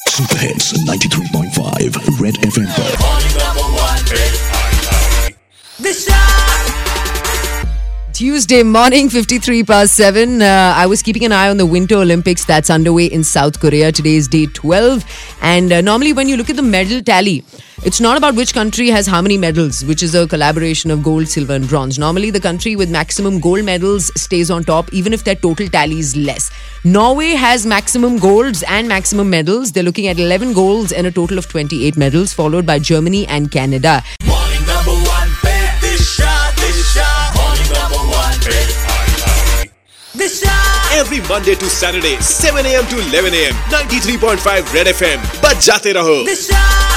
Super hits 93.5 red FM Tuesday morning, 53 past 7. I was keeping an eye on the Winter Olympics that's underway in South Korea. Today is day 12. And normally when you look at the medal tally, it's not about which country has how many medals, which is a collaboration of gold, silver and bronze. Normally the country with maximum gold medals stays on top, even if their total tally is less. Norway has maximum golds and maximum medals. They're looking at 11 golds and a total of 28 medals, followed by Germany and Canada. Morning number one, Disha. Morning number one, Disha. Every Monday to Saturday, 7 a.m. to 11 a.m. 93.5 Red FM. बजाते रहो.